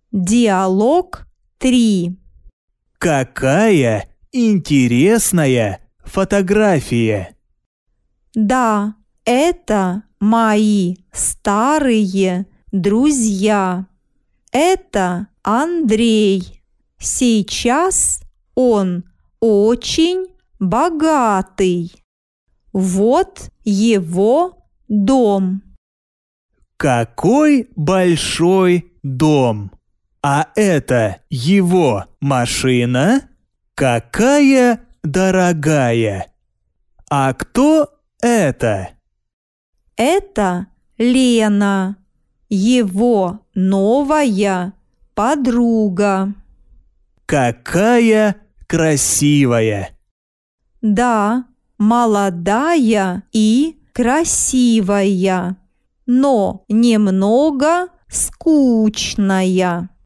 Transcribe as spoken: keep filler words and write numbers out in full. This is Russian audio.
Диалог три. Какая интересная фотография! Да, это мои старые друзья. Это Андрей. Сейчас он очень богатый. Вот его дом. Какой большой дом! А это его машина? Какая дорогая! А кто это? Это Лена, его новая подруга. Какая красивая! Да, молодая и красивая, но немного скучная.